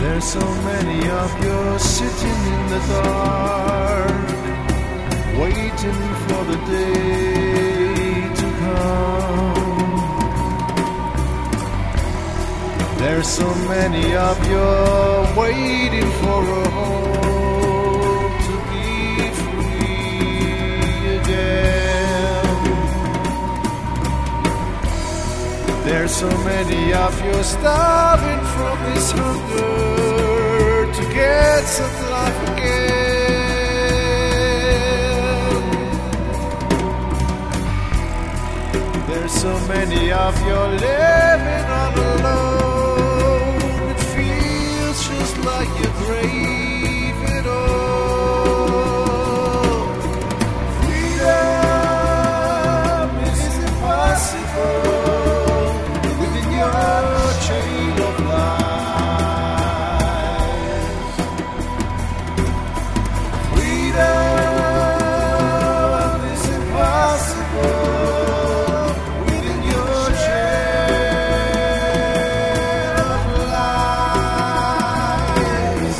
There's so many of you sitting in the dark, waiting for the day to come. There's so many of you waiting for a home to be free again. There's so many of you starving from this hunger to get some life again. There's so many of you living all alone. It feels just like you crave it all. Freedom is impossible within your chain of life. Freedom is impossible within your chain of life.